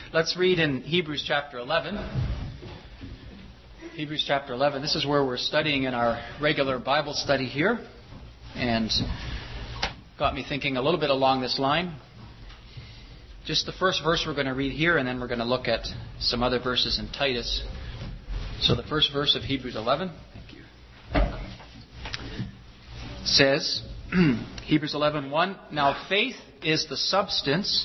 Let's read in Hebrews chapter 11. Hebrews chapter 11. This is where we're studying in our regular Bible study here. And got me thinking a little bit along this line. Just the first verse we're going to read here, and then we're going to look at some other verses in Titus. So the first verse of Hebrews 11. Thank you. Says, Hebrews 11:1. Now faith is the substance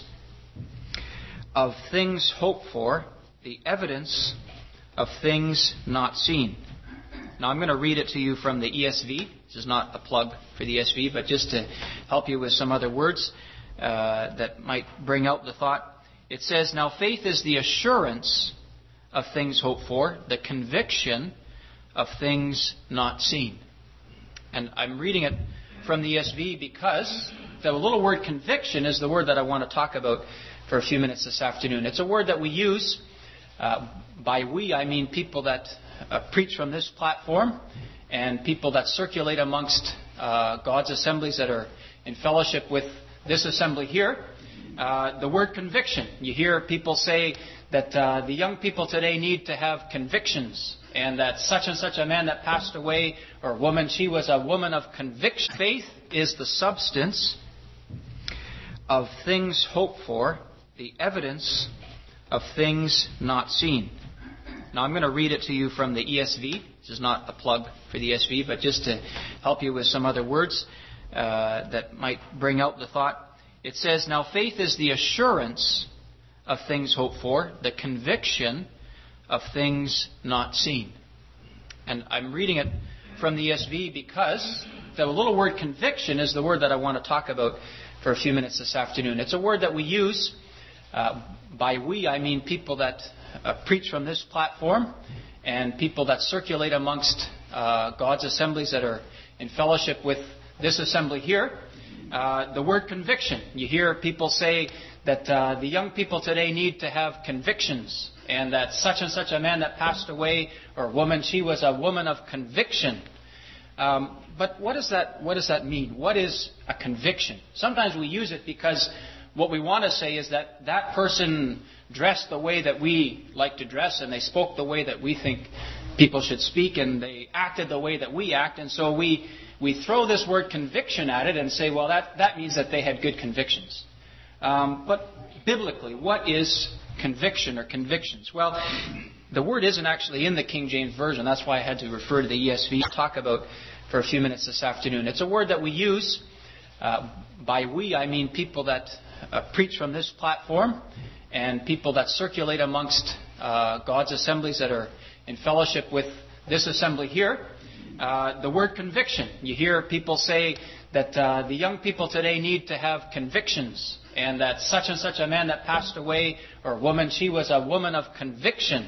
of things hoped for, the evidence of things not seen. Now I'm going to read it to you from the ESV. This is not a plug for the ESV, but just to help you with some other words that might bring out the thought. It says, now faith is the assurance of things hoped for, the conviction of things not seen. And I'm reading it from the ESV because the little word conviction is the word that I want to talk about for a few minutes this afternoon. It's a word that we use. By we, I mean people that preach from this platform and people that circulate amongst God's assemblies that are in fellowship with this assembly here. The word conviction. You hear people say that the young people today need to have convictions, and that such and such a man that passed away, or woman, she was a woman of conviction. Faith is the substance of things hoped for, the evidence of things not seen. Now I'm going to read it to you from the ESV. This is not a plug for the ESV, but just to help you with some other words that might bring out the thought. It says, now faith is the assurance of things hoped for, the conviction of things not seen. And I'm reading it from the ESV because the little word conviction is the word that I want to talk about for a few minutes this afternoon. It's a word that we use. By we, I mean people that preach from this platform and people that circulate amongst God's assemblies that are in fellowship with this assembly here. The word conviction. You hear people say that the young people today need to have convictions, and that such and such a man that passed away, or woman, she was a woman of conviction. But what does that mean? What is a conviction? Sometimes we use it because what we want to say is that that person dressed the way that we like to dress, and they spoke the way that we think people should speak, and they acted the way that we act, and so we throw this word conviction at it and say, well, that means that they had good convictions. But biblically, what is conviction or convictions? Well, the word isn't actually in the King James Version. That's why I had to refer to the ESV to talk about for a few minutes this afternoon. It's a word that we use. By we, I mean people that preach from this platform and people that circulate amongst God's assemblies that are in fellowship with this assembly here. The word conviction. You hear people say that the young people today need to have convictions, and that such and such a man that passed away, or woman, she was a woman of conviction.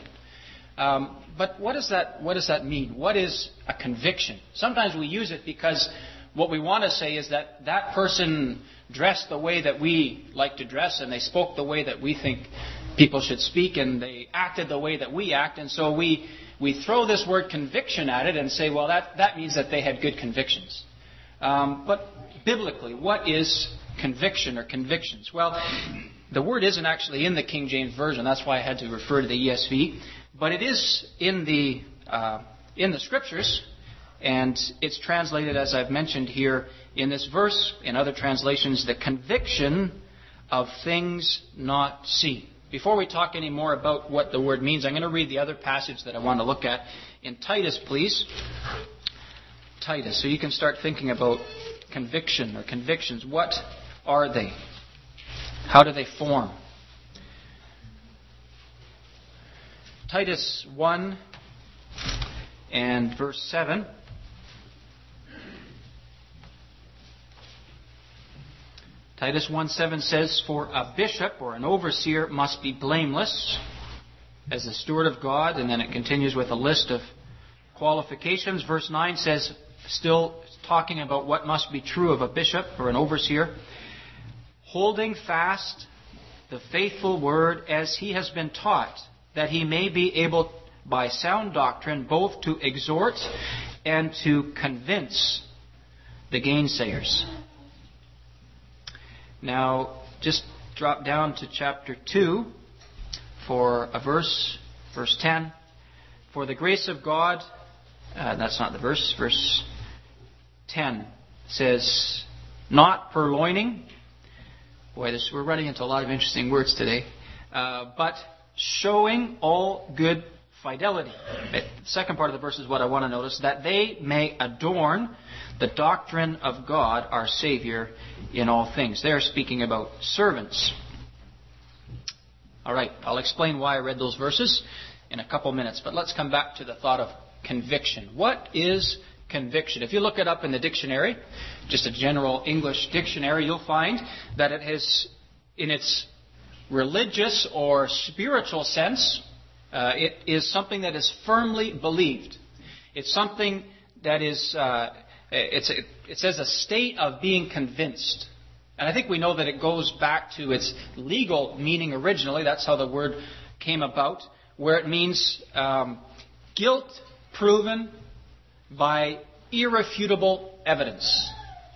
But what does that mean? What is a conviction? Sometimes we use it because what we want to say is that that person dressed the way that we like to dress, and they spoke the way that we think people should speak, and they acted the way that we act, and so we throw this word conviction at it and say, well, that means that they had good convictions. But biblically, what is conviction or convictions? Well, the word isn't actually in the King James Version. That's why I had to refer to the ESV. But it is in the Scriptures, and it's translated, as I've mentioned here in this verse, in other translations, the conviction of things not seen. Before we talk any more about what the word means, I'm going to read the other passage that I want to look at in Titus, please. Titus. So you can start thinking about conviction or convictions. What are they? How do they form? Titus 1 and verse 7. Titus 1:7 says, for a bishop or an overseer must be blameless as a steward of God. And then it continues with a list of qualifications. Verse 9 says, still talking about what must be true of a bishop or an overseer, holding fast the faithful word as he has been taught, that he may be able by sound doctrine both to exhort and to convince the gainsayers. Now, just drop down to chapter 2 for a verse, verse 10. For the grace of God, that's not the verse, verse 10 says, not purloining. Boy, we're running into a lot of interesting words today. But showing all good fidelity. The second part of the verse is what I want to notice. That they may adorn the doctrine of God, our Savior, in all things. They're speaking about servants. All right, I'll explain why I read those verses in a couple minutes. But let's come back to the thought of conviction. What is conviction? If you look it up in the dictionary, just a general English dictionary, you'll find that it has, in its religious or spiritual sense, it is something that is firmly believed. It's something that is, it says a state of being convinced. And I think we know that it goes back to its legal meaning originally. That's how the word came about, where it means guilt proven by irrefutable evidence.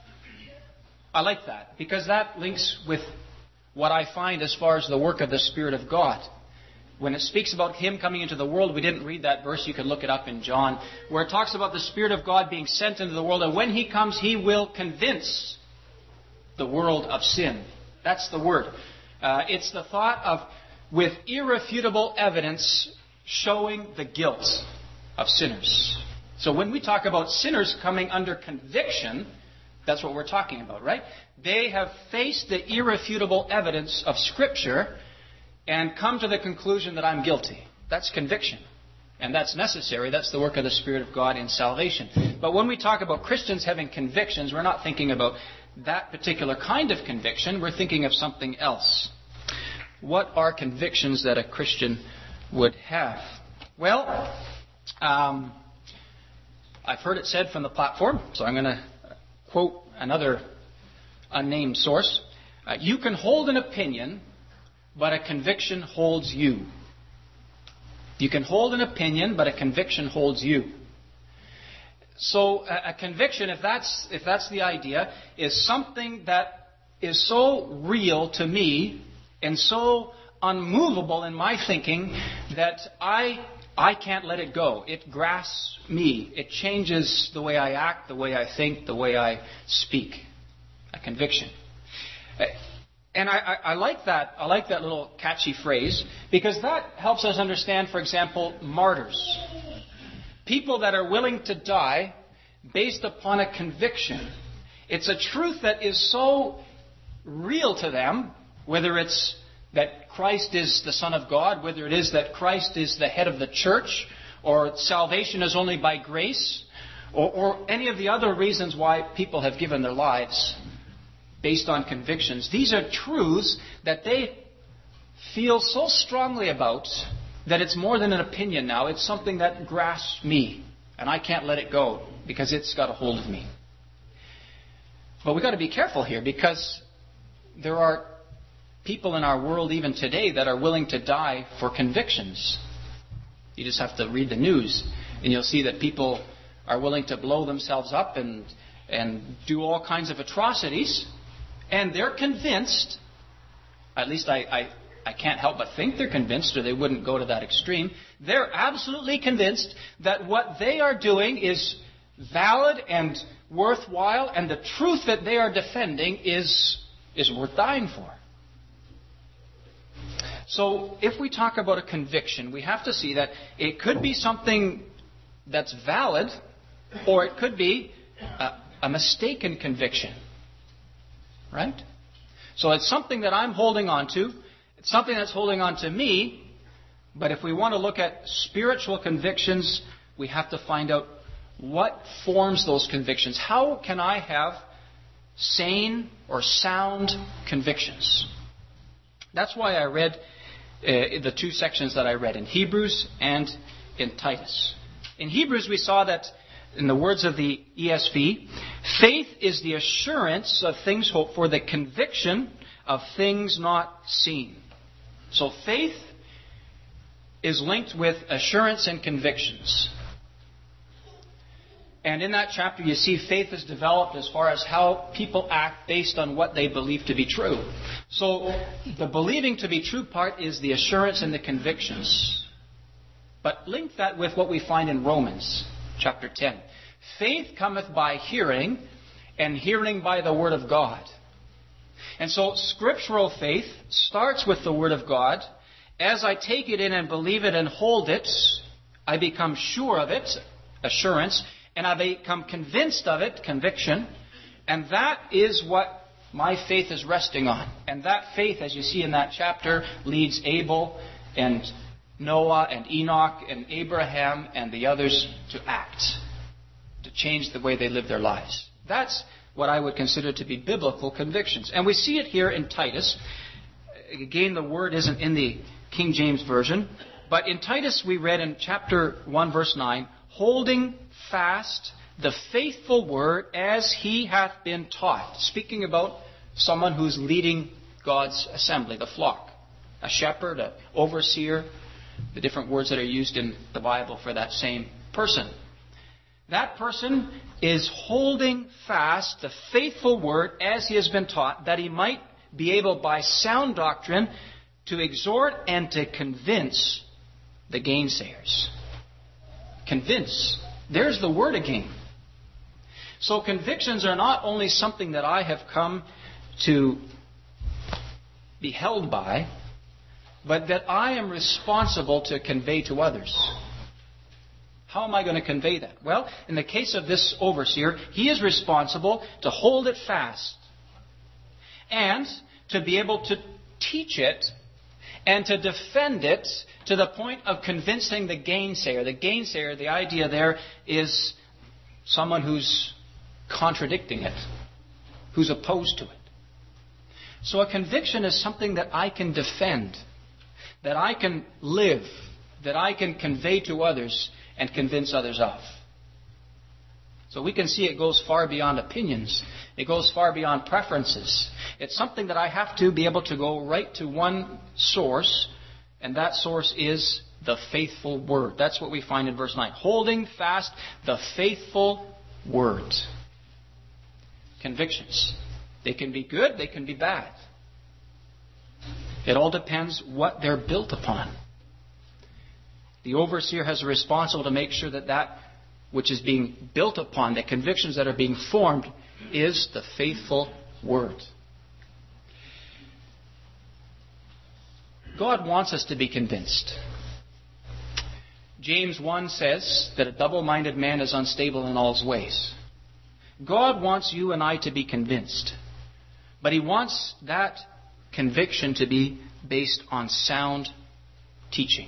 I like that, because that links with what I find as far as the work of the Spirit of God. When it speaks about Him coming into the world, we didn't read that verse, you can look it up in John, where it talks about the Spirit of God being sent into the world, and when He comes, He will convince the world of sin. That's the word. It's the thought of, with irrefutable evidence, showing the guilt of sinners. So when we talk about sinners coming under conviction, that's what we're talking about, right? They have faced the irrefutable evidence of Scripture and come to the conclusion that I'm guilty. That's conviction. And that's necessary. That's the work of the Spirit of God in salvation. But when we talk about Christians having convictions, we're not thinking about that particular kind of conviction. We're thinking of something else. What are convictions that a Christian would have? Well, I've heard it said from the platform, so I'm going to quote another unnamed source. You can hold an opinion, but a conviction holds you. You can hold an opinion, but a conviction holds you. So a conviction, if that's the idea, is something that is so real to me and so unmovable in my thinking that I can't let it go. It grasps me. It changes the way I act, the way I think, the way I speak. A conviction. And I like that. I like that little catchy phrase, because that helps us understand, for example, martyrs. People that are willing to die based upon a conviction. It's a truth that is so real to them, whether it's that Christ is the Son of God, whether it is that Christ is the head of the church, or salvation is only by grace, or any of the other reasons why people have given their lives based on convictions. These are truths that they feel so strongly about that it's more than an opinion now. It's something that grasps me, and I can't let it go because it's got a hold of me. But we've got to be careful here, because there are people in our world even today that are willing to die for convictions. You just have to read the news, and you'll see that people are willing to blow themselves up and do all kinds of atrocities, and they're convinced, at least I can't help but think they're convinced, or they wouldn't go to that extreme. They're absolutely convinced that what they are doing is valid and worthwhile, and the truth that they are defending is worth dying for. So if we talk about a conviction, we have to see that it could be something that's valid, or it could be a mistaken conviction. Right? So it's something that I'm holding on to. It's something that's holding on to me. But if we want to look at spiritual convictions, we have to find out what forms those convictions. How can I have sane or sound convictions? That's why I read the two sections that I read, in Hebrews and in Titus. In Hebrews, we saw that, in the words of the ESV, faith is the assurance of things hoped for, the conviction of things not seen. So faith is linked with assurance and convictions. And in that chapter, you see faith is developed as far as how people act based on what they believe to be true. So the believing to be true part is the assurance and the convictions. But link that with what we find in Romans chapter 10. Faith cometh by hearing, and hearing by the Word of God. And so scriptural faith starts with the Word of God. As I take it in and believe it and hold it, I become sure of it, assurance, and I become convinced of it, conviction. And that is what my faith is resting on. And that faith, as you see in that chapter, leads Abel and Noah and Enoch and Abraham and the others to act, to change the way they live their lives. That's what I would consider to be biblical convictions. And we see it here in Titus. Again, the word isn't in the King James Version. But in Titus we read in chapter 1 verse 9, holding fast the faithful word as he hath been taught. Speaking about someone who's leading God's assembly, the flock. A shepherd, an overseer, the different words that are used in the Bible for that same person. That person is holding fast the faithful word as he has been taught, that he might be able by sound doctrine to exhort and to convince the gainsayers. Convince. There's the word again. So convictions are not only something that I have come to be held by, but that I am responsible to convey to others. How am I going to convey that? Well, in the case of this overseer, he is responsible to hold it fast and to be able to teach it and to defend it to the point of convincing the gainsayer. The gainsayer, the idea there is someone who's contradicting it, who's opposed to it. So a conviction is something that I can defend, that I can live, that I can convey to others and convince others of. So we can see it goes far beyond opinions. It goes far beyond preferences. It's something that I have to be able to go right to one source, and that source is the faithful word. That's what we find in verse 9. Holding fast the faithful word. Convictions. They can be good, they can be bad. It all depends what they're built upon. The overseer has a responsibility to make sure that that which is being built upon, the convictions that are being formed, is the faithful word. God wants us to be convinced. James 1 says that a double-minded man is unstable in all his ways. God wants you and I to be convinced. But He wants that conviction to be based on sound teaching.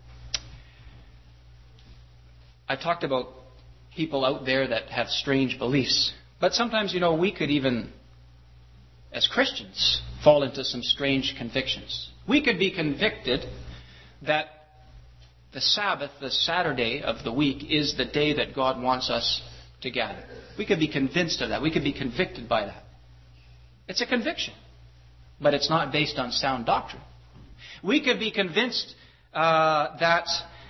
I talked about people out there that have strange beliefs. But sometimes, we could even, as Christians, fall into some strange convictions. We could be convicted that the Sabbath, the Saturday of the week, is the day that God wants us to gather. We could be convinced of that. We could be convicted by that. It's a conviction, but it's not based on sound doctrine. We could be convinced that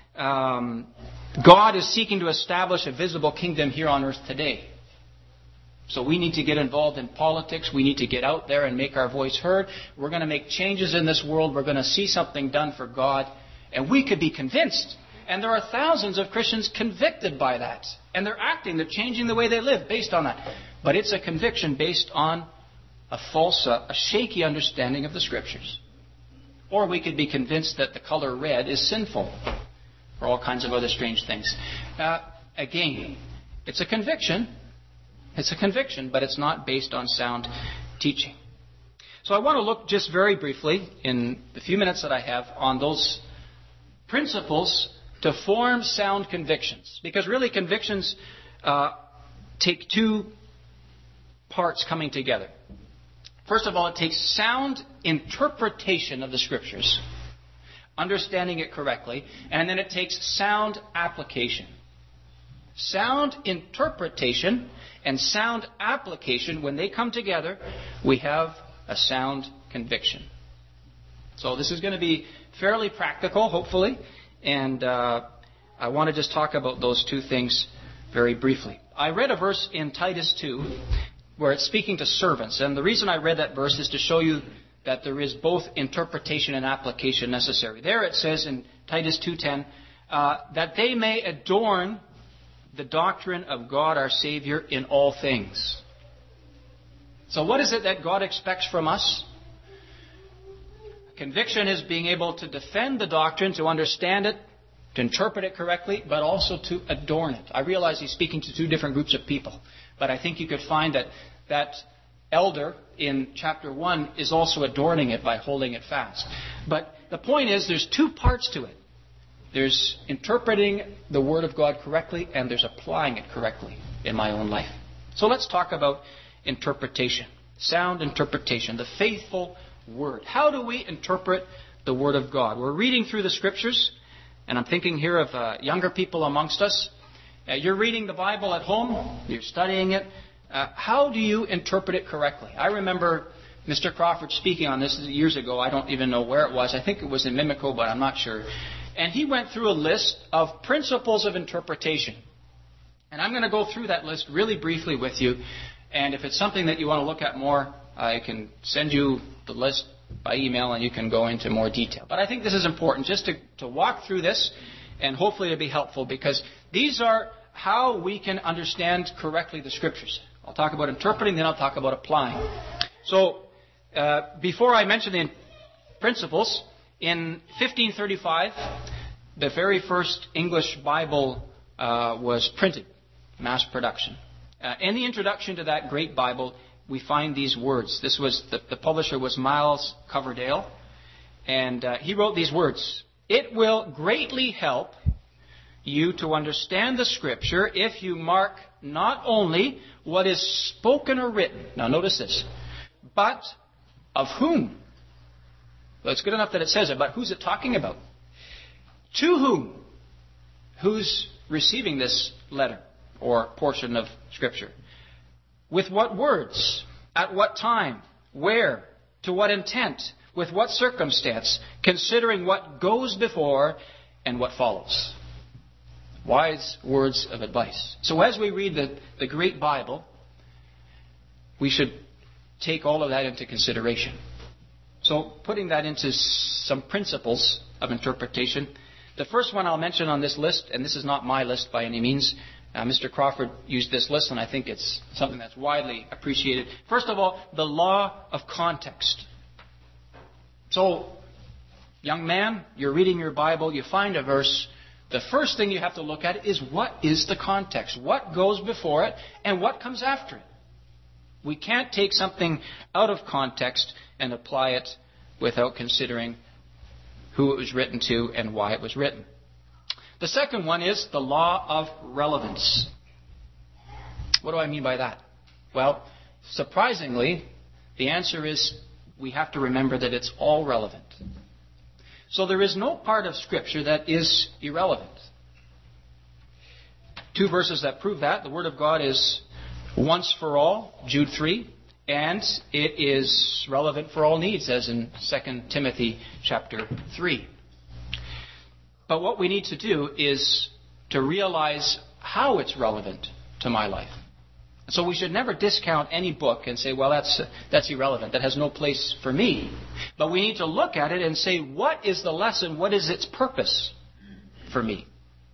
God is seeking to establish a visible kingdom here on earth today. So we need to get involved in politics. We need to get out there and make our voice heard. We're going to make changes in this world. We're going to see something done for God. And we could be convinced. And there are thousands of Christians convicted by that. And they're acting, they're changing the way they live based on that. But it's a conviction based on a false, a shaky understanding of the Scriptures. Or we could be convinced that the color red is sinful. Or all kinds of other strange things. Again, it's a conviction. It's a conviction, but it's not based on sound teaching. So I want to look just very briefly, in the few minutes that I have, on those principles to form sound convictions. Because really convictions take two parts coming together. First of all, it takes sound interpretation of the Scriptures, understanding it correctly, and then it takes sound application. Sound interpretation and sound application, when they come together, we have a sound conviction. So this is going to be fairly practical, hopefully, and I want to just talk about those two things very briefly. I read a verse in Titus 2 where it's speaking to servants. And the reason I read that verse is to show you that there is both interpretation and application necessary. There it says in Titus 2:10, that they may adorn the doctrine of God our Savior in all things. So what is it that God expects from us? Conviction is being able to defend the doctrine, to understand it, to interpret it correctly, but also to adorn it. I realize he's speaking to two different groups of people, but I think you could find that elder in chapter 1 is also adorning it by holding it fast. But the point is, there's two parts to it. There's interpreting the Word of God correctly, and there's applying it correctly in my own life. So let's talk about interpretation. Sound interpretation. The faithful Word. How do we interpret the Word of God? We're reading through the Scriptures, and I'm thinking here of younger people amongst us. You're reading the Bible at home. You're studying it. How do you interpret it correctly? I remember Mr. Crawford speaking on this years ago. I don't even know where it was. I think it was in Mimico, but I'm not sure. And he went through a list of principles of interpretation. And I'm going to go through that list really briefly with you. And if it's something that you want to look at more, I can send you the list by email and you can go into more detail. But I think this is important just to walk through this and hopefully it'll be helpful because these are how we can understand correctly the Scriptures. I'll talk about interpreting, then I'll talk about applying. So, before I mention the principles, in 1535, the very first English Bible was printed, mass production. In the introduction to that great Bible, we find these words. This was the publisher was Miles Coverdale, and he wrote these words: "It will greatly help you to understand the Scripture if you mark not only what is spoken or written." Now notice this. "But of whom?" Well, it's good enough that it says it, but who's it talking about? To whom? Who's receiving this letter or portion of Scripture? With what words? At what time? Where? To what intent? With what circumstance? Considering what goes before and what follows. Wise words of advice. So as we read the great Bible, we should take all of that into consideration. So putting that into some principles of interpretation, the first one I'll mention on this list, and this is not my list by any means, Mr. Crawford used this list, and I think it's something that's widely appreciated. First of all, the law of context. So, young man, you're reading your Bible, you find a verse. The first thing you have to look at is what is the context? What goes before it and what comes after it? We can't take something out of context and apply it without considering who it was written to and why it was written. The second one is the law of relevance. What do I mean by that? Well, surprisingly, the answer is we have to remember that it's all relevant. So there is no part of Scripture that is irrelevant. Two verses that prove that. The Word of God is once for all, Jude 3, and it is relevant for all needs, as in 2 Timothy chapter 3. But what we need to do is to realize how it's relevant to my life. So we should never discount any book and say, well, that's irrelevant. That has no place for me. But we need to look at it and say, what is the lesson? What is its purpose for me?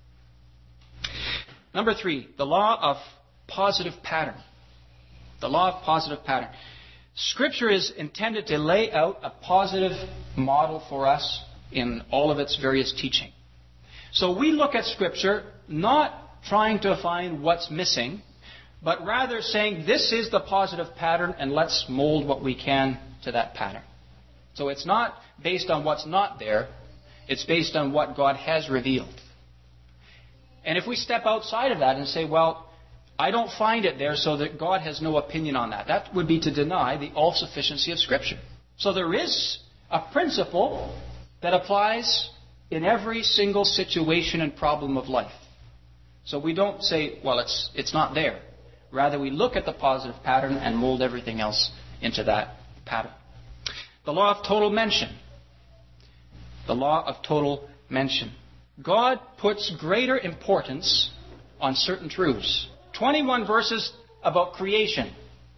Number 3, the law of positive pattern. The law of positive pattern. Scripture is intended to lay out a positive model for us in all of its various teaching. So we look at Scripture not trying to find what's missing, but rather saying this is the positive pattern and let's mold what we can to that pattern. So it's not based on what's not there, it's based on what God has revealed. And if we step outside of that and say, well, I don't find it there, so that God has no opinion on that, that would be to deny the all-sufficiency of Scripture. So there is a principle that applies in every single situation and problem of life. So we don't say, well, it's not there. Rather, we look at the positive pattern and mold everything else into that pattern. The law of total mention. The law of total mention. God puts greater importance on certain truths. 21 verses about creation.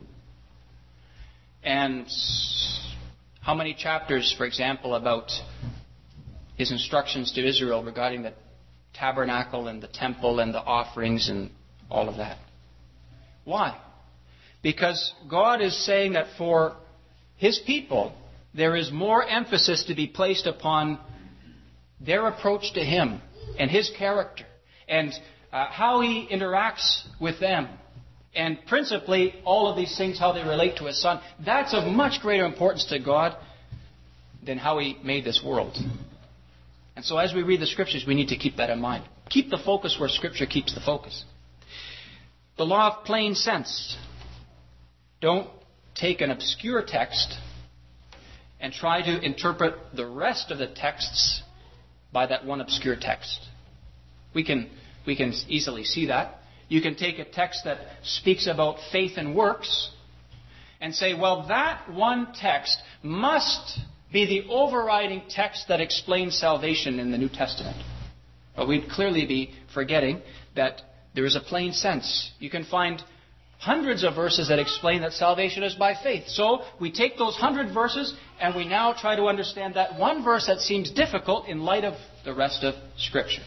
And how many chapters, for example, about his instructions to Israel regarding the tabernacle and the temple and the offerings and all of that. Why? Because God is saying that for his people, there is more emphasis to be placed upon their approach to him and his character and how he interacts with them. And principally, all of these things, how they relate to his Son. That's of much greater importance to God than how he made this world. And so as we read the Scriptures, we need to keep that in mind. Keep the focus where Scripture keeps the focus. The law of plain sense. Don't take an obscure text and try to interpret the rest of the texts by that one obscure text. We can easily see that. You can take a text that speaks about faith and works and say, well, that one text must be the overriding text that explains salvation in the New Testament. But we'd clearly be forgetting that there is a plain sense. You can find hundreds of verses that explain that salvation is by faith. So we take those 100 verses and we now try to understand that one verse that seems difficult in light of the rest of Scripture.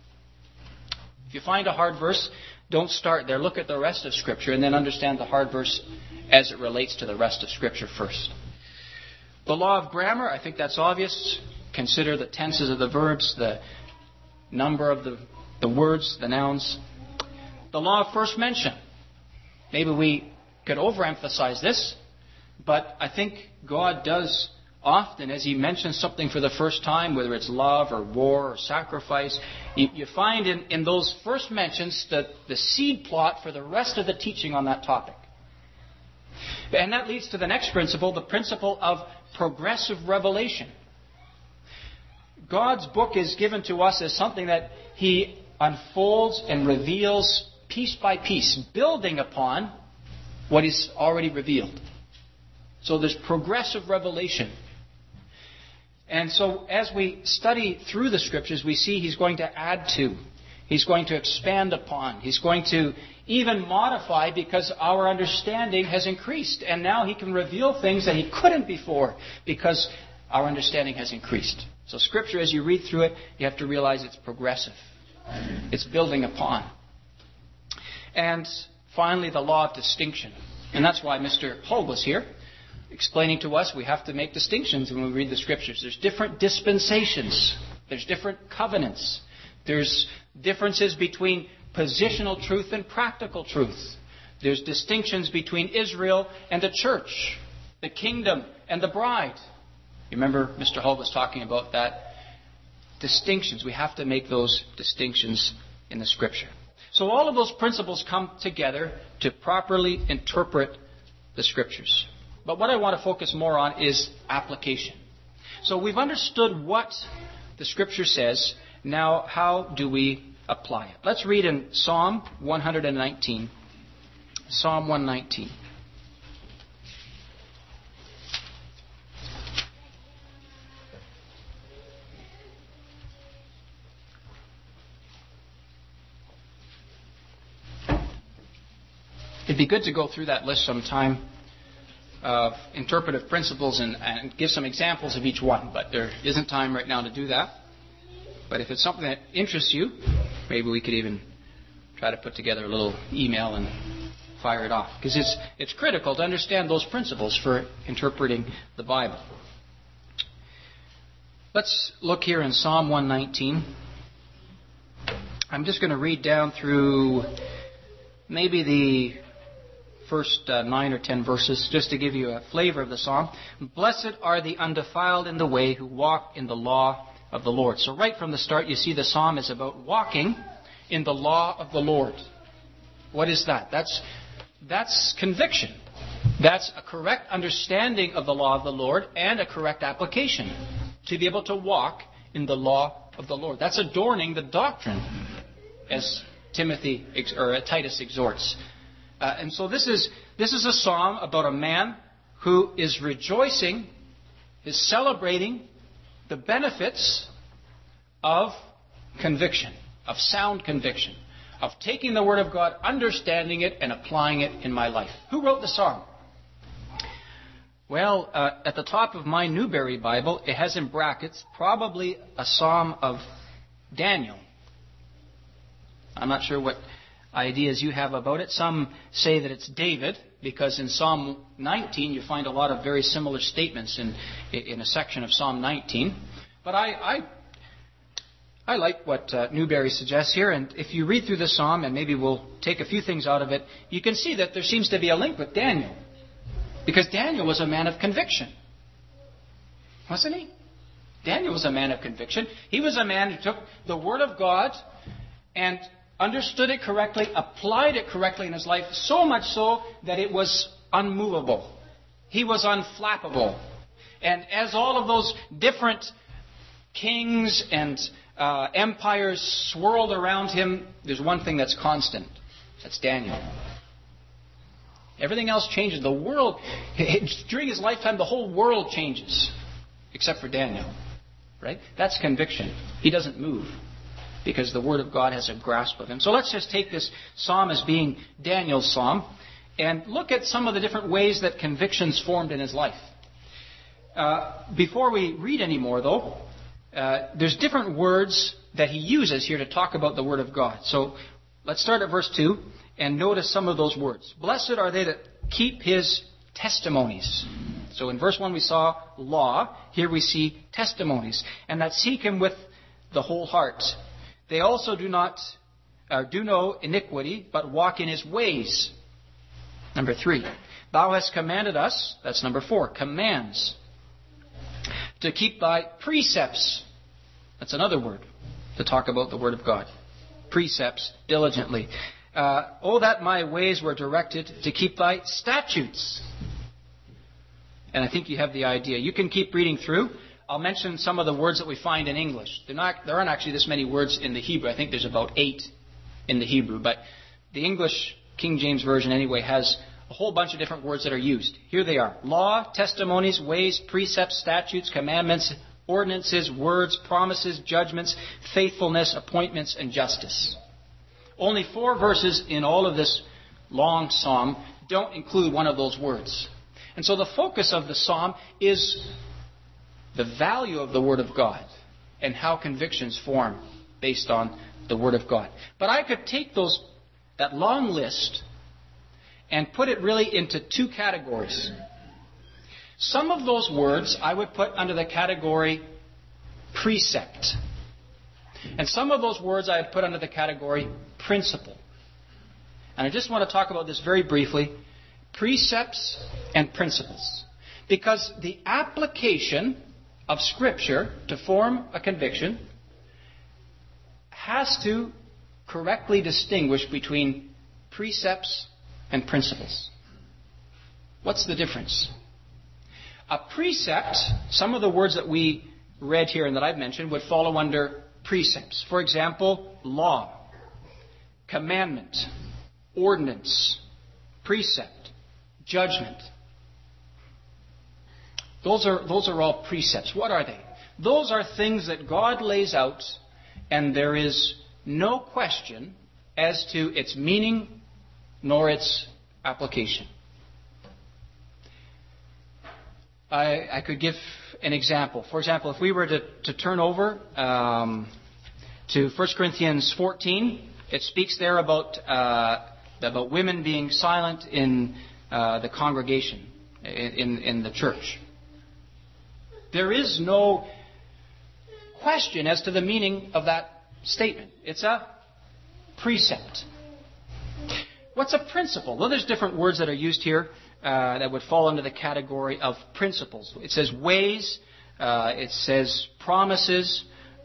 If you find a hard verse, don't start there. Look at the rest of Scripture and then understand the hard verse as it relates to the rest of Scripture first. The law of grammar, I think that's obvious. Consider the tenses of the verbs, the number of the words, the nouns. The law of first mention. Maybe we could overemphasize this, but I think God does often, as he mentions something for the first time, whether it's love or war or sacrifice, you find in those first mentions the seed plot for the rest of the teaching on that topic. And that leads to the next principle, the principle of progressive revelation. God's book is given to us as something that he unfolds and reveals piece by piece, building upon what is already revealed. So there's progressive revelation. And so as we study through the Scriptures, we see he's going to add to, he's going to expand upon, he's going to even modify because our understanding has increased. And now he can reveal things that he couldn't before because our understanding has increased. So Scripture, as you read through it, you have to realize it's progressive. It's building upon. And finally, the law of distinction. And that's why Mr. Hull was here, explaining to us we have to make distinctions when we read the Scriptures. There's different dispensations. There's different covenants. There's differences between positional truth and practical truth. There's distinctions between Israel and the church, the kingdom and the bride. You remember Mr. Hull was talking about that. Distinctions. We have to make those distinctions in the Scripture. So all of those principles come together to properly interpret the Scriptures. But what I want to focus more on is application. So we've understood what the Scripture says. Now, how do we apply it? Let's read in Psalm 119. Psalm 119. It'd be good to go through that list sometime of interpretive principles and give some examples of each one. But there isn't time right now to do that. But if it's something that interests you, maybe we could even try to put together a little email and fire it off. Because it's critical to understand those principles for interpreting the Bible. Let's look here in Psalm 119. I'm just going to read down through maybe the first 9 or 10 verses, just to give you a flavor of the psalm. Blessed are the undefiled in the way who walk in the law of the Lord. So right from the start, you see the psalm is about walking in the law of the Lord. What is that? That's conviction. That's a correct understanding of the law of the Lord and a correct application to be able to walk in the law of the Lord. That's adorning the doctrine, as Titus exhorts. And so this is a psalm about a man who is rejoicing, is celebrating the benefits of conviction, of sound conviction, of taking the Word of God, understanding it, and applying it in my life. Who wrote the psalm? Well, at the top of my Newberry Bible, it has in brackets probably a psalm of Daniel. I'm not sure what ideas you have about it. Some say that it's David, because in Psalm 19 you find a lot of very similar statements in a section of Psalm 19. But I like what Newberry suggests here, and if you read through the psalm, and maybe we'll take a few things out of it, you can see that there seems to be a link with Daniel. Because Daniel was a man of conviction. Wasn't he? Daniel was a man of conviction. He was a man who took the Word of God and understood it correctly, applied it correctly in his life, so much so that it was unmovable. He was unflappable. And as all of those different kings and empires swirled around him, there's one thing that's constant. That's Daniel. Everything else changes. The world, during his lifetime, the whole world changes. Except for Daniel. Right? That's conviction. He doesn't move. Because the Word of God has a grasp of him. So let's just take this psalm as being Daniel's psalm. And look at some of the different ways that convictions formed in his life. Before we read any more, though, there's different words that he uses here to talk about the Word of God. So let's start at verse 2. And notice some of those words. Blessed are they that keep his testimonies. So in verse 1 we saw law. Here we see testimonies. And that seek him with the whole heart. They also do no iniquity, but walk in his ways. Number 3. Thou hast commanded us. That's number 4. Commands. To keep thy precepts. That's another word to talk about the Word of God. Precepts diligently. Oh, that my ways were directed to keep thy statutes. And I think you have the idea. You can keep reading through. I'll mention some of the words that we find in English. There aren't actually this many words in the Hebrew. I think there's about 8 in the Hebrew. But the English, King James Version anyway, has a whole bunch of different words that are used. Here they are. Law, testimonies, ways, precepts, statutes, commandments, ordinances, words, promises, judgments, faithfulness, appointments, and justice. Only 4 verses in all of this long psalm don't include one of those words. And so the focus of the psalm is the value of the Word of God and how convictions form based on the Word of God. But I could take that long list and put it really into 2 categories. Some of those words I would put under the category precept. And some of those words I would put under the category principle. And I just want to talk about this very briefly. Precepts and principles. Because the application of Scripture to form a conviction has to correctly distinguish between precepts and principles. What's the difference? A precept, some of the words that we read here and that I've mentioned would follow under precepts. For example, law, commandment, ordinance, precept, judgment. Those are all precepts. What are they? Those are things that God lays out, and there is no question as to its meaning nor its application. I could give an example. For example, if we were to turn over to 1 Corinthians 14, it speaks there about women being silent in the congregation, in the church. There is no question as to the meaning of that statement. It's a precept. What's a principle? Well, there's different words that are used here that would fall under the category of principles. It says ways, it says promises,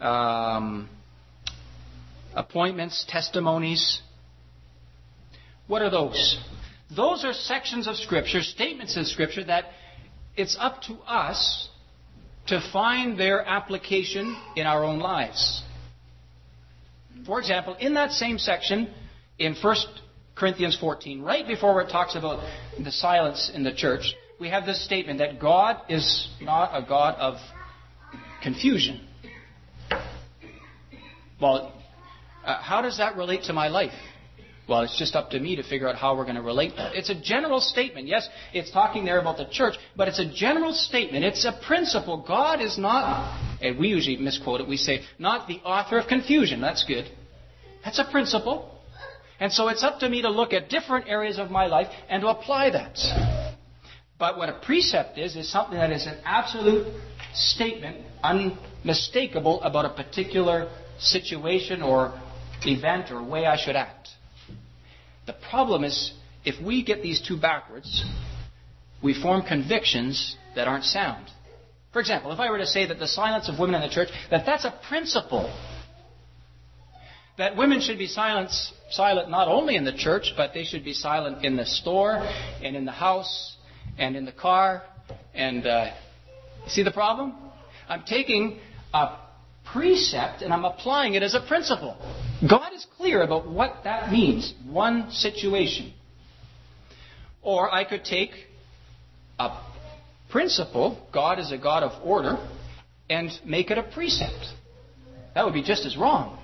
appointments, testimonies. What are those? Those are sections of Scripture, statements in Scripture that it's up to us to find their application in our own lives. For example, in that same section, in 1 Corinthians 14, right before where it talks about the silence in the church, we have this statement that God is not a God of confusion. Well, How does that relate to my life? Well, it's just up to me to figure out how we're going to relate that. It's a general statement. Yes, it's talking there about the church, but it's a general statement. It's a principle. God is not, and we usually misquote it, we say, not the author of confusion. That's good. That's a principle. And so it's up to me to look at different areas of my life and to apply that. But what a precept is something that is an absolute statement, unmistakable about a particular situation or event or way I should act. The problem is, if we get these two backwards, we form convictions that aren't sound. For example, if I were to say that the silence of women in the church, that's a principle. That women should be silent not only in the church, but they should be silent in the store and in the house and in the car. And you see the problem? I'm taking a precept and I'm applying it as a principle. God is clear about what that means. One situation. Or I could take a principle, God is a God of order, and make it a precept. That would be just as wrong.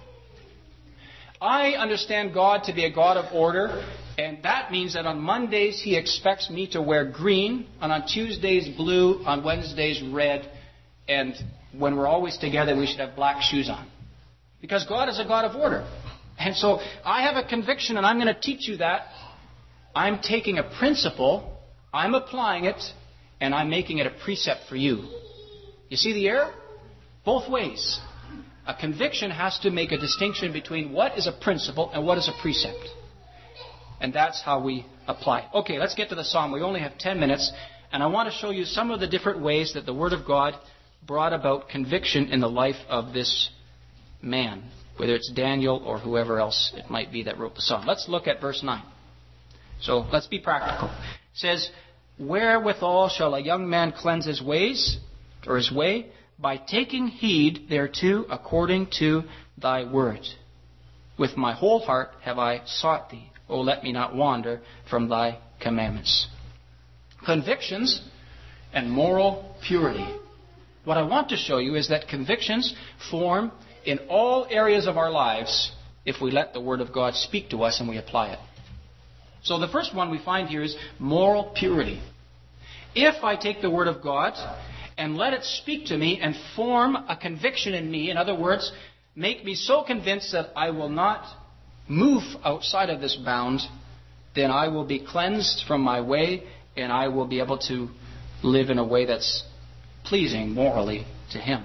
I understand God to be a God of order, and that means that on Mondays He expects me to wear green, and on Tuesdays blue, on Wednesdays red, and when we're always together we should have black shoes on. Because God is a God of order. And so I have a conviction, and I'm going to teach you that. I'm taking a principle, I'm applying it, and I'm making it a precept for you. You see the error? Both ways. A conviction has to make a distinction between what is a principle and what is a precept. And that's how we apply it. Okay, let's get to the psalm. We only have 10 minutes, and I want to show you some of the different ways that the Word of God brought about conviction in the life of this man, whether it's Daniel or whoever else it might be that wrote the psalm. Let's look at verse 9. So let's be practical. It says, "Wherewithal shall a young man cleanse his ways, or his way? By taking heed thereto according to thy word. With my whole heart have I sought thee. O let me not wander from thy commandments." Convictions and moral purity. What I want to show you is that convictions form in all areas of our lives if we let the Word of God speak to us and we apply it. So the first one we find here is moral purity. If I take the Word of God and let it speak to me and form a conviction in me, in other words, make me so convinced that I will not move outside of this bound, then I will be cleansed from my way and I will be able to live in a way that's pleasing morally to Him.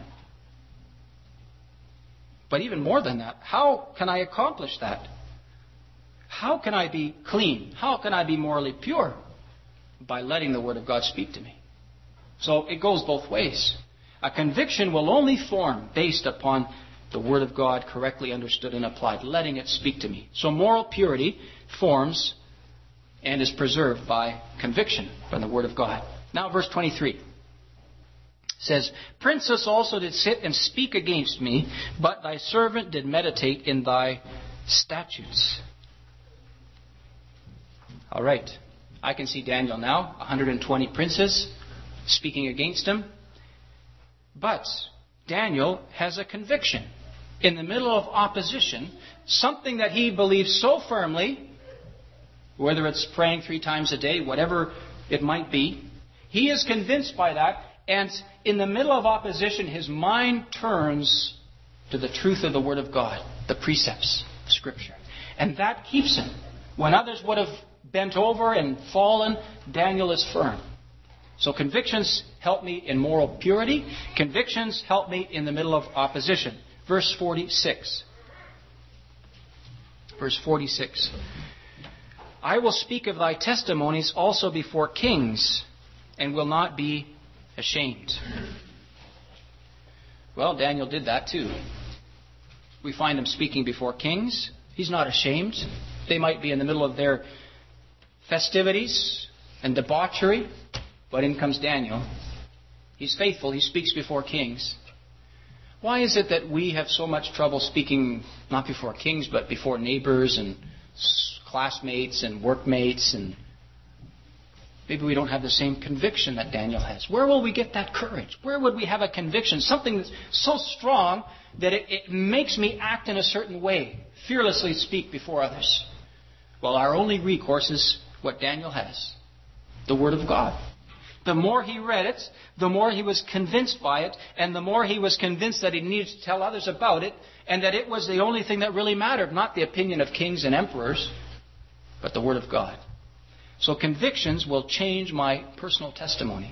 But even more than that, how can I accomplish that? How can I be clean? How can I be morally pure? By letting the Word of God speak to me. So it goes both ways. A conviction will only form based upon the Word of God correctly understood and applied, letting it speak to me. So moral purity forms and is preserved by conviction from the Word of God. Now verse 23 says, "Princes also did sit and speak against me, but thy servant did meditate in thy statutes." All right. I can see Daniel now, 120 princes speaking against him. But Daniel has a conviction. In the middle of opposition, something that he believes so firmly, whether it's praying 3 times a day, whatever it might be, he is convinced by that. And in the middle of opposition, his mind turns to the truth of the Word of God, the precepts of Scripture. And that keeps him. When others would have bent over and fallen, Daniel is firm. So convictions help me in moral purity. Convictions help me in the middle of opposition. Verse 46. Verse 46. "I will speak of thy testimonies also before kings, and will not be ashamed." Well, Daniel did that too. We find him speaking before kings. He's not ashamed. They might be in the middle of their festivities and debauchery, but in comes Daniel. He's faithful. He speaks before kings. Why is it that we have so much trouble speaking not before kings, but before neighbors and classmates and workmates and Maybe we don't have the same conviction that Daniel has. Where will we get that courage? Where would we have a conviction? Something that's so strong that it makes me act in a certain way, fearlessly speak before others. Well, our only recourse is what Daniel has, the Word of God. The more he read it, the more he was convinced by it, and the more he was convinced that he needed to tell others about it, and that it was the only thing that really mattered, not the opinion of kings and emperors, but the Word of God. So convictions will change my personal testimony.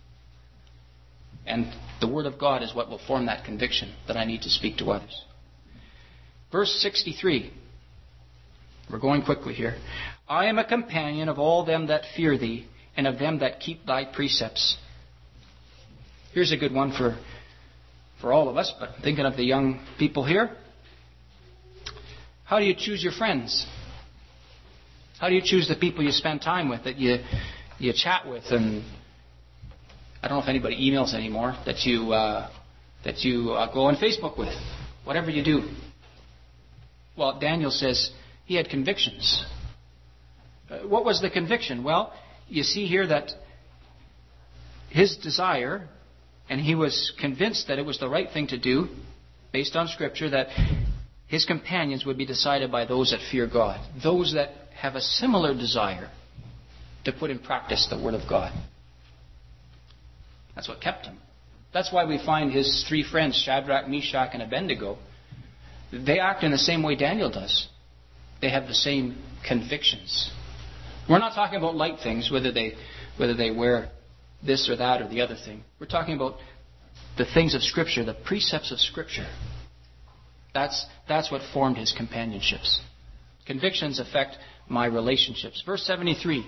And the Word of God is what will form that conviction that I need to speak to others. Verse 63. We're going quickly here. I am a companion of all them that fear thee, and of them that keep thy precepts. Here's a good one for all of us, but thinking of the young people here. How do you choose your friends? How do you choose the people you spend time with, that you chat with, and I don't know if anybody emails anymore, that you go on Facebook with, whatever you do. Well, Daniel says he had convictions. What was the conviction? Well, you see here that his desire, and he was convinced that it was the right thing to do, based on Scripture, that his companions would be decided by those that fear God, those that have a similar desire to put in practice the Word of God. That's what kept him. That's why we find his three friends, Shadrach, Meshach, and Abednego, they act in the same way Daniel does. They have the same convictions. We're not talking about light things, whether they wear this or that or the other thing. We're talking about the things of Scripture, the precepts of Scripture. That's what formed his companionships. Convictions affect my relationships. Verse 73.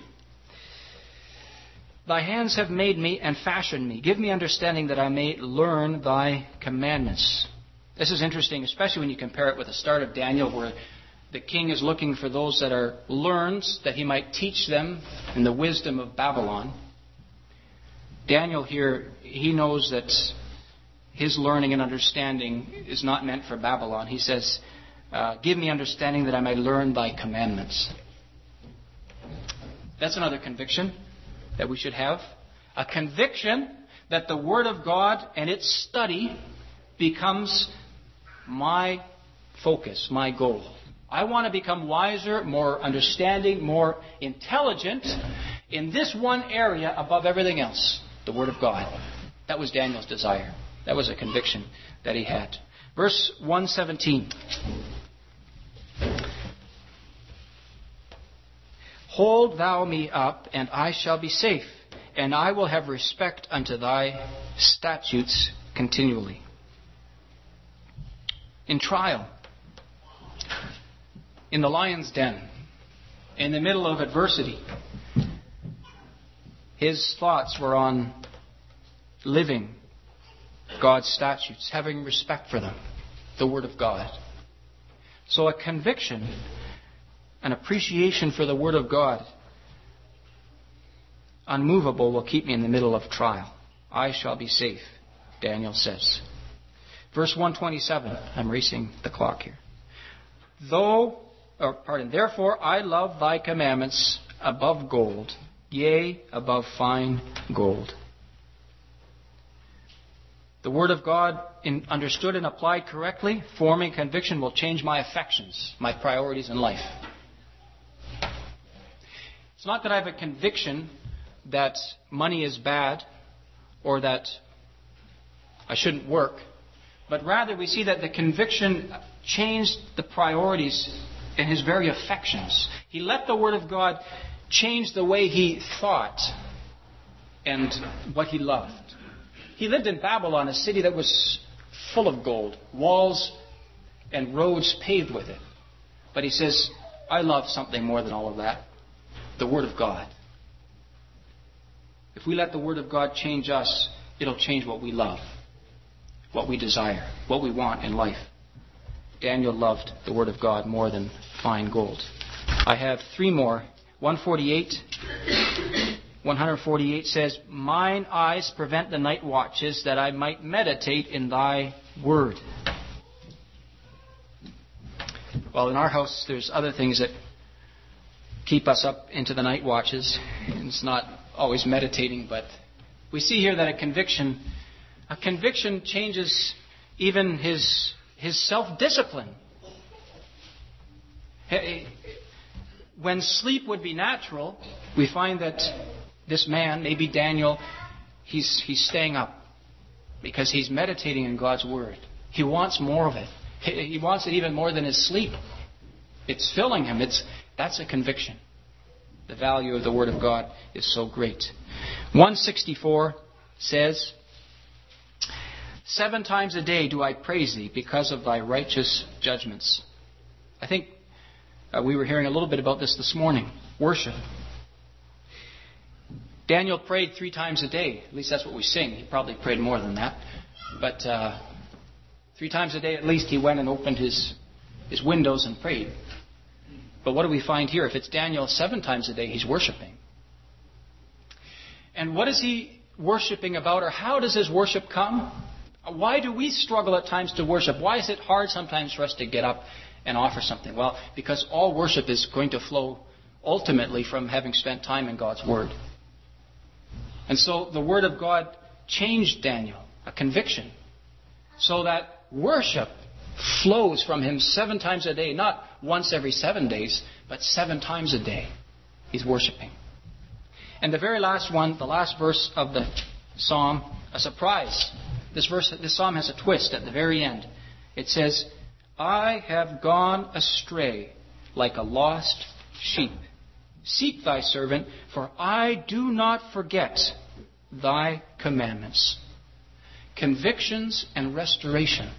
Thy hands have made me and fashioned me. Give me understanding that I may learn thy commandments. This is interesting, especially when you compare it with the start of Daniel, where the king is looking for those that are learned, that he might teach them in the wisdom of Babylon. Daniel here, he knows that his learning and understanding is not meant for Babylon. He says, give me understanding that I may learn thy commandments. That's another conviction that we should have. A conviction that the Word of God and its study becomes my focus, my goal. I want to become wiser, more understanding, more intelligent in this one area above everything else, the Word of God. That was Daniel's desire. That was a conviction that he had. Verse 117. Hold thou me up, and I shall be safe, and I will have respect unto thy statutes continually. In trial, in the lion's den, in the middle of adversity, his thoughts were on living God's statutes, having respect for them, the Word of God. So a conviction, an appreciation for the Word of God, unmovable, will keep me in the middle of trial. I shall be safe, Daniel says. Verse 127. I'm racing the clock here. Therefore I love thy commandments above gold, yea, above fine gold. The Word of God, understood and applied correctly, forming conviction, will change my affections, my priorities in life. It's not that I have a conviction that money is bad or that I shouldn't work, but rather we see that the conviction changed the priorities in his very affections. He let the Word of God change the way he thought and what he loved. He lived in Babylon, a city that was full of gold, walls and roads paved with it. But he says, I love something more than all of that. The Word of God. If we let the Word of God change us, it'll change what we love, what we desire, what we want in life. Daniel loved the Word of God more than fine gold. I have three more. 148 says, mine eyes prevent the night watches, that I might meditate in thy word. Well, in our house, there's other things that keep us up into the night watches. It's not always meditating, but we see here that a conviction changes even his self-discipline. When sleep would be natural, we find that this man, maybe Daniel, he's staying up because he's meditating in God's Word. He wants more of it. He wants it even more than his sleep. It's filling him. That's a conviction. The value of the Word of God is so great. 164 says, 7 times a day do I praise thee because of thy righteous judgments. I think we were hearing a little bit about this morning. Worship. Daniel prayed 3 times a day. At least that's what we sing. He probably prayed more than that. But 3 times a day at least he went and opened his windows and prayed. But what do we find here? If it's Daniel 7 times a day, he's worshiping. And what is he worshiping about, or how does his worship come? Why do we struggle at times to worship? Why is it hard sometimes for us to get up and offer something? Well, because all worship is going to flow ultimately from having spent time in God's Word. And so the Word of God changed Daniel, a conviction, so that worship flows from him 7 times a day, not once every 7 days, but 7 times a day. He's worshiping. And the very last one, the last verse of the psalm, a surprise. This psalm has a twist at the very end. It says, I have gone astray like a lost sheep. Seek thy servant, for I do not forget thy commandments. Convictions and restoration.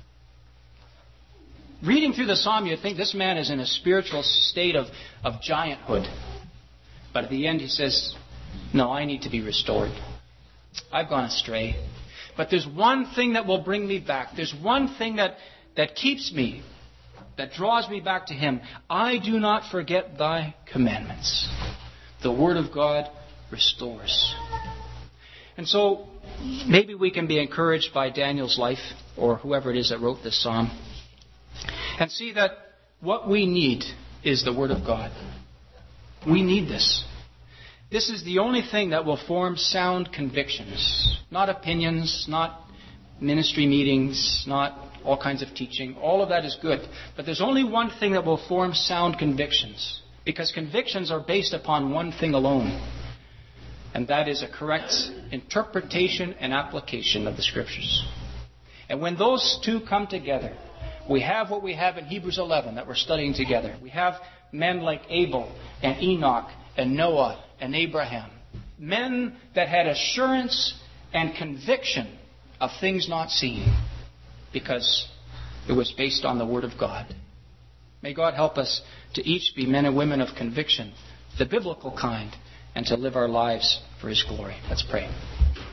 Reading through the psalm, you'd think this man is in a spiritual state of gianthood. But at the end he says, no, I need to be restored. I've gone astray. But there's one thing that will bring me back. There's one thing that keeps me, that draws me back to Him. I do not forget thy commandments. The Word of God restores. And so maybe we can be encouraged by Daniel's life, or whoever it is that wrote this psalm, and see that what we need is the Word of God. We need this. This is the only thing that will form sound convictions. Not opinions, not ministry meetings, not all kinds of teaching. All of that is good. But there's only one thing that will form sound convictions. Because convictions are based upon one thing alone. And that is a correct interpretation and application of the Scriptures. And when those two come together, we have what we have in Hebrews 11 that we're studying together. We have men like Abel and Enoch and Noah and Abraham. Men that had assurance and conviction of things not seen because it was based on the Word of God. May God help us to each be men and women of conviction, the biblical kind, and to live our lives for His glory. Let's pray.